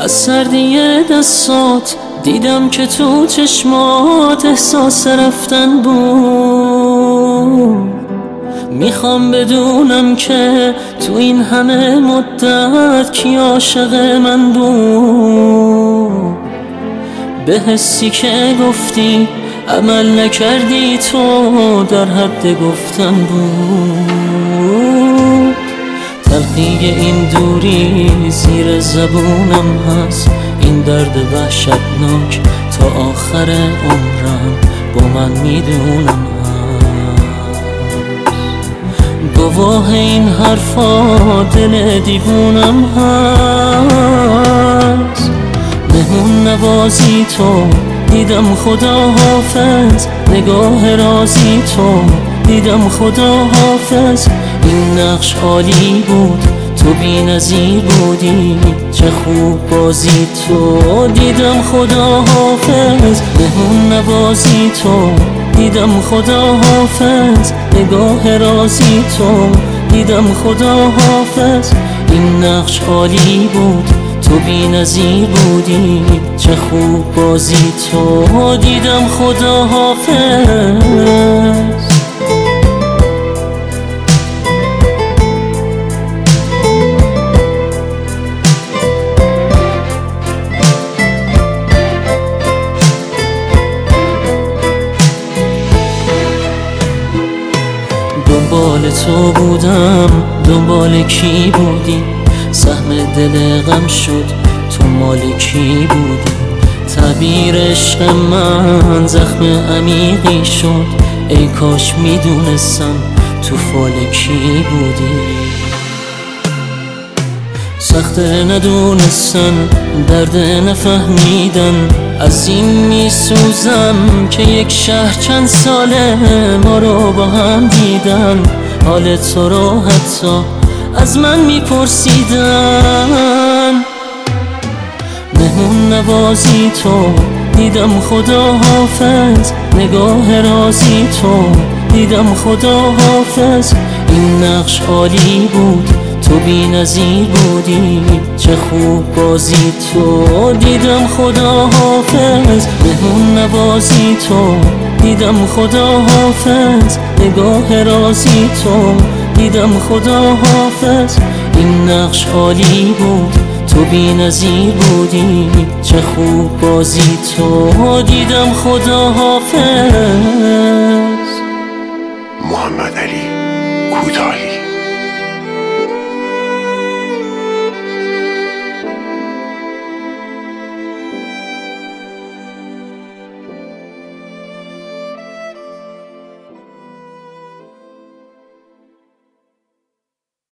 از سردی دستات دیدم که تو چشمات احساس رفتن بود. میخوام بدونم که تو این همه مدت کی عاشق من بود. به حسی که گفتی عمل نکردی تو، در حد گفتن بود. تلخی این دوری زیر زبونم هست، این درد وحشتناک تا آخر عمرم با من میدونم هست. گواه این حرفا دل دیوونم هست. مهمون نوازی تو دیدم خدا حافظ، نگاه رازی تو دیدم خدا حافظ. این نقش عالی بود، تو بی نظیر بودی، چه خوب بازی تو دیدم خدا حافظ. مهمون نوازی تو دیدم خدا حافظ، نگاه رازی تو دیدم خدا حافظ. این نقش عالی بود، تو بی نظیر بودی، چه خوب بازی تو دیدم خدا حافظ. دنبال تو بودم، دنبال کی بودی؟ سهم دل غم شد، تو مال کی بودی؟ تعبیر عشق من زخم عمیقی شد، ای کاش میدونستم تو فال کی بودی. سخت ندونستن، درد نفهمیدن، از این میسوزم که یک شهر چند ساله ما رو با هم دیدن. حال تو رو حتی از من میپرسیدن. مهمون نوازی تو دیدم خدا حافظ، نگاه رازی تو دیدم خدا حافظ. این نقش عالی بود، تو بی نظیر بودی، چه خوب بازی تو دیدم خدا حافظ. مهمون نوازی تو دیدم خدا حافظ، نگاه رازی تو دیدم خدا حافظ. این نقش عالی بود، تو بی نظیر بودی، چه خوب بازی تو دیدم خدا حافظ. محمد علی کوتاهی.